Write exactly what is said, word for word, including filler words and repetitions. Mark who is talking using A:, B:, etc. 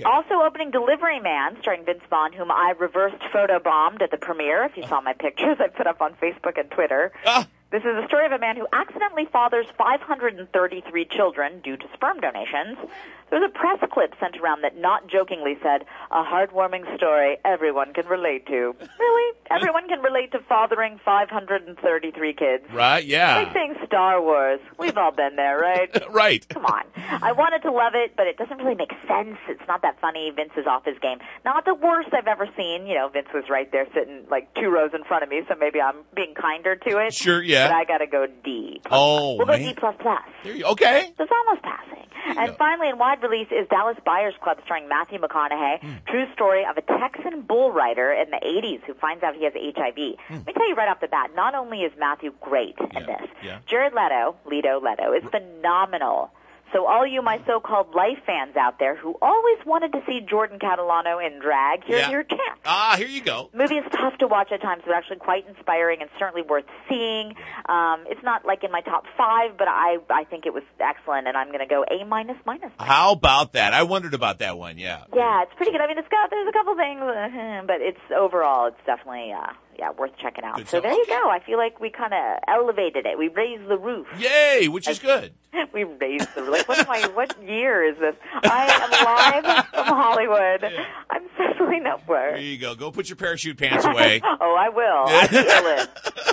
A: Okay.
B: Also opening Delivery Man, starring Vince Vaughn, whom I reversed photobombed at the premiere. If you saw my pictures, I put up on Facebook and Twitter.
A: Ah.
B: This is the story of a man who accidentally fathers five hundred thirty-three children due to sperm donations. There was a press clip sent around that not jokingly said, a heartwarming story everyone can relate to. Really? Everyone can relate to fathering five hundred thirty-three kids.
A: Right, yeah.
B: Like saying Star Wars. We've all been there, right?
A: Right.
B: Come on. I wanted to love it, but it doesn't really make sense. It's not that funny. Vince is off his game. Not the worst I've ever seen. You know, Vince was right there sitting like two rows in front of me, so maybe I'm being kinder to it.
A: Sure, yeah.
B: But I got to go D.
A: Oh,
B: We'll
A: man.
B: go D plus plus.
A: There you, okay.
B: So it's almost passing. And
A: go.
B: finally, in wide release is Dallas Buyers Club starring Matthew McConaughey.
A: Mm.
B: True story of a Texan bull rider in the eighties who finds out he has H I V.
A: Mm.
B: Let me tell you right off the bat, not only is Matthew great in
A: Yeah,
B: this,
A: yeah.
B: Jared Leto, Leto Leto, is phenomenal. So all you, my so-called Life fans out there who always wanted to see Jordan Catalano in drag, here's
A: Yeah.
B: your chance.
A: Ah, here you go.
B: The movie is tough to watch at times, but actually quite inspiring and certainly worth seeing. Um, it's not like in my top five, but I I think it was excellent, and I'm going to go A minus minus.
A: How about that? I wondered about that one, yeah.
B: Yeah, it's pretty good. I mean, it's got there's a couple things, uh, but it's overall it's definitely uh, yeah worth checking out.
A: Good
B: so
A: stuff.
B: there you
A: Okay.
B: go. I feel like we kind of elevated it. We raised the roof.
A: Yay, which is good.
B: We raised the like. What am I? What year is this? I am live from Hollywood.
A: Yeah.
B: I'm Cecily Notworth.
A: There you go. Go put your parachute pants away.
B: Oh, I will. I'm the illest.